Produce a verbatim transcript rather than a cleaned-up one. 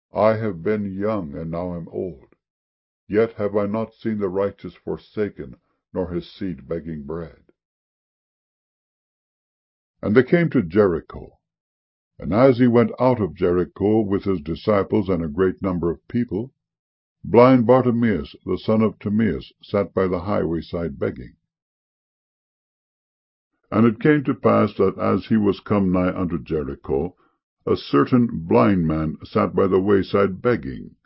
I have been young, and now am old, yet have I not seen the righteous forsaken, nor his seed begging bread. And they came to Jericho. And as he went out of Jericho with his disciples and a great number of people, blind Bartimaeus, the son of Timaeus, sat by the highway side begging. And it came to pass that as he was come nigh unto Jericho, a certain blind man sat by the wayside begging.